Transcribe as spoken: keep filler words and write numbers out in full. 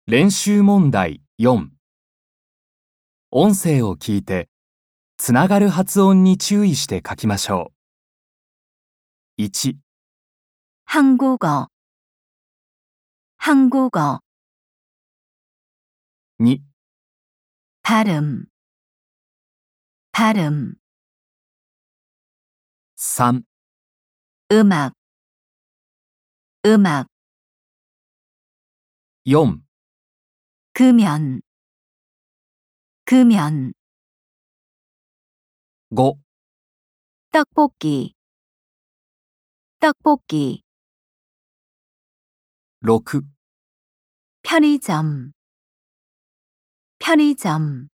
練習問題よん。音声を聞いて、つながる発音に注意して書きましょう。いち、 한국어, 한국어, 이, 발음, 발음, 삼, 음악, 음악, 사, 금연, 금연, 오, 떡볶이, 떡볶이, 육, 편의점, 편의점